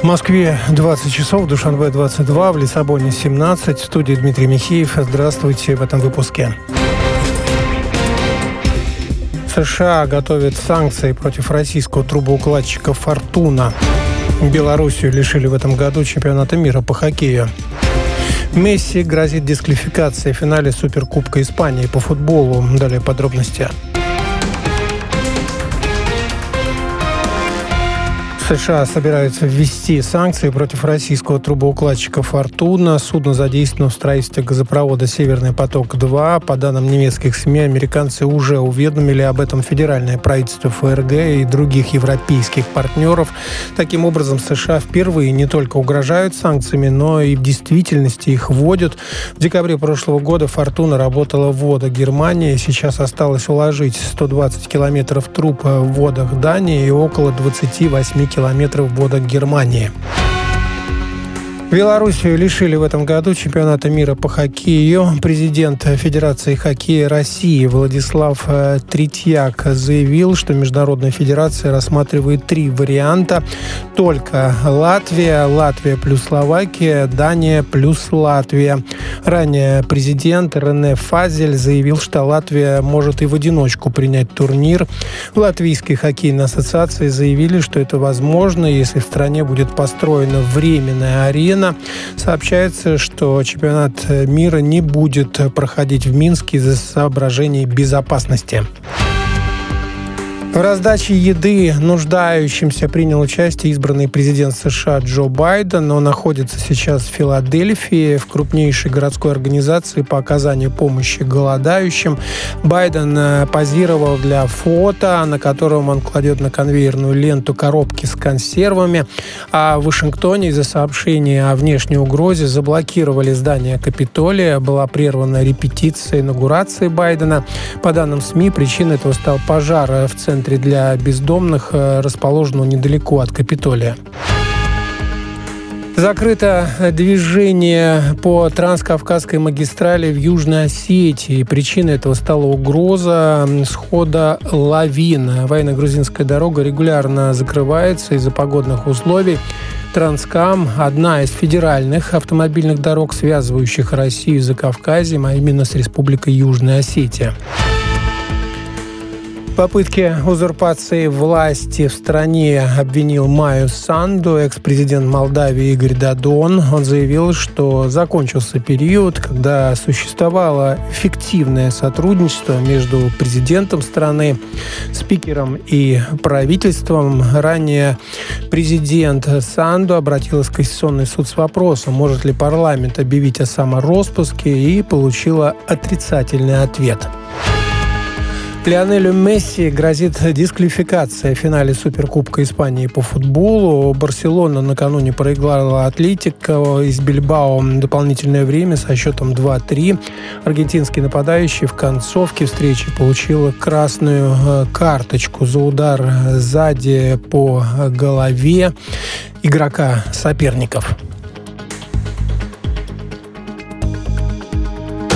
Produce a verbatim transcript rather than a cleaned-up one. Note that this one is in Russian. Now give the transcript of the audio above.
Москве двадцать часов, в Душанбе двадцать два, в Лиссабоне семнадцать. В студии Дмитрий Михеев. Здравствуйте в этом выпуске. США готовят санкции против российского трубоукладчика «Фортуна». Белоруссию лишили в этом году чемпионата мира по хоккею. Месси грозит дисквалификацией в финале Суперкубка Испании по футболу. Далее подробности. США собираются ввести санкции против российского трубоукладчика «Фортуна». Судно задействовано в строительстве газопровода «Северный поток-два». По данным немецких СМИ, американцы уже уведомили об этом федеральное правительство ФРГ и других европейских партнеров. Таким образом, США впервые не только угрожают санкциями, но и в действительности их вводят. В декабре прошлого года «Фортуна» работала в водах Германии. Сейчас осталось уложить сто двадцать километров труб в водах Дании и около двадцать восемь километров в водах Германии. Белоруссию лишили в этом году чемпионата мира по хоккею. Президент Федерации хоккея России Владислав Третьяк заявил, что Международная федерация рассматривает три варианта. Только Латвия, Латвия плюс Словакия, Дания плюс Латвия. Ранее президент Рене Фазель заявил, что Латвия может и в одиночку принять турнир. В Латвийской хоккейной ассоциации заявили, что это возможно, если в стране будет построена временная арена. Сообщается, что чемпионат мира не будет проходить в Минске из-за соображений безопасности. В раздаче еды нуждающимся принял участие избранный президент США Джо Байден. Он находится сейчас в Филадельфии, в крупнейшей городской организации по оказанию помощи голодающим. Байден позировал для фото, на котором он кладет на конвейерную ленту коробки с консервами. А в Вашингтоне из-за сообщения о внешней угрозе заблокировали здание Капитолия. Была прервана репетиция инаугурации Байдена. По данным СМИ, причиной этого стал пожар в центре для бездомных, расположенного недалеко от Капитолия. Закрыто движение по Транскавказской магистрали в Южной Осетии. Причиной этого стала угроза схода лавин. Военно-грузинская дорога регулярно закрывается из-за погодных условий. Транскам – одна из федеральных автомобильных дорог, связывающих Россию с Закавказьем, а именно с Республикой Южная Осетия. В попытке узурпации власти в стране обвинил Майю Санду экс-президент Молдавии Игорь Додон. Он заявил, что закончился период, когда существовало эффективное сотрудничество между президентом страны, спикером и правительством. Ранее президент Санду обратилась в Конституционный суд с вопросом, может ли парламент объявить о самороспуске, и получила отрицательный ответ. Лионелю Месси грозит дисквалификация в финале Суперкубка Испании по футболу. Барселона накануне проиграла Атлетико из Бильбао дополнительное время со счетом два-три. Аргентинский нападающий в концовке встречи получил красную карточку за удар сзади по голове игрока соперников.